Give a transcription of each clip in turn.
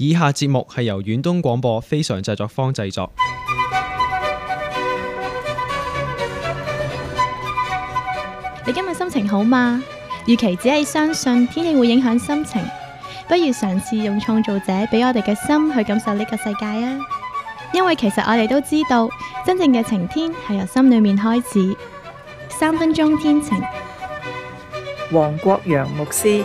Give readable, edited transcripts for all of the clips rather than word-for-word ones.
以下節目係由遠東廣播非常製作坊製作。 你今日心情好嗎？與其只係相信天氣會影響心情，不如嘗試用創造者俾我哋嘅心去感受呢個世界啊！因為其實我哋都知道，真正嘅晴天係由心裏面開始。3分鐘天晴， 黃國陽牧師。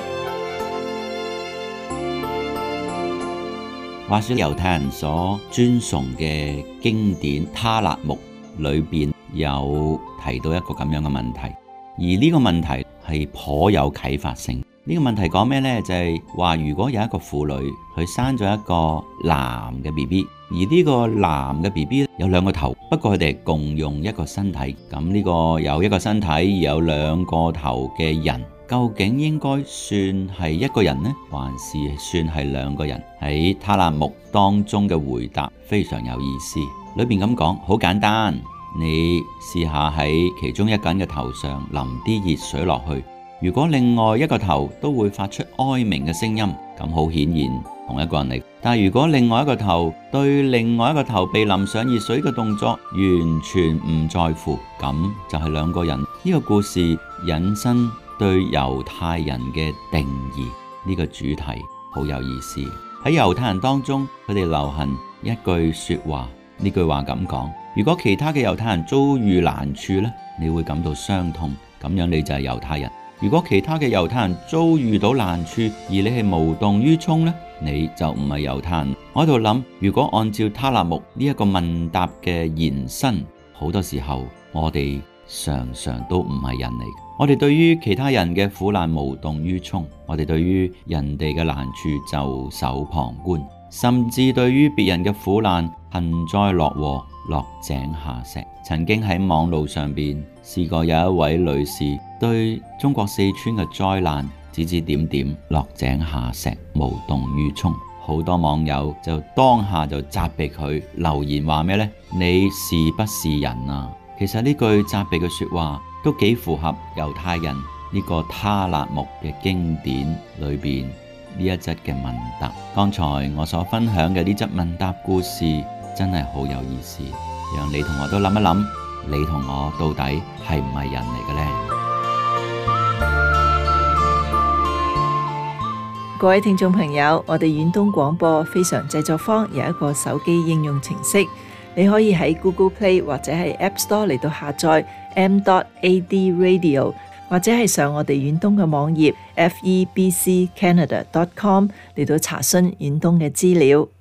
話說猶太人所尊崇嘅經典他勒木裏邊有提到一個咁樣嘅問題，而呢個問題係頗有啟發性。呢個問題講咩呢？就係話如果有一個婦女佢生咗一個男嘅 BB， 而呢個男嘅 BB 有2個頭，不過佢哋係共用一個身體。咁呢個有一個身體有2個頭嘅人，究竟應該算係一個人呢，還是算係2個人？喺他勒木當中嘅回答非常有意思。裏邊咁講，好簡單，你試下喺其中一個人嘅頭上淋啲熱水落去，如果另外一個頭都會發出哀鳴嘅聲音，咁好顯然同一個人嚟。但係如果另外一個頭對另外一個頭被淋上熱水嘅動作完全唔在乎，咁就係2個人。呢個故事引申對猶太人嘅定義，呢個主題好有意思。喺猶太人當中，佢哋流行一句說話，呢句話咁講：如果其他嘅猶太人遭遇難處呢，你會感到傷痛，咁樣你就係猶太人；如果其他嘅猶太人遭遇到難處，而你係無動於衷呢，你就唔係猶太人。我喺度諗，如果按照他勒木呢一個問答嘅延伸，好多時候我哋常常都唔係人嚟。我哋對於其他人嘅苦難無動於衷，我哋對於人哋嘅難處袖手旁觀，甚至對於別人嘅苦難幸災樂禍，落井下石。曾經喺網路上邊試過有一位女士對中國四川嘅災難指指點點，落井下石，無動於衷。好多網友就當下就責備佢，留言話咩呢？你是不是人啊？其實呢句責備嘅說話都幾符合猶太人呢個他勒木嘅經典裏邊呢一則嘅問答。剛才我所分享嘅呢則問答故事真係好有意思，讓你同我都諗一諗，你同我到底係唔係人嚟嘅呢？ 各位聽眾朋友，我哋遠東廣播非常製作坊有一個手機應用程式，你可以喺 Google Play 或者係 App Store 嚟到下載 m.ad radio， 或者係上我哋遠東嘅網頁 febccanada.com 嚟到查詢遠東嘅資料。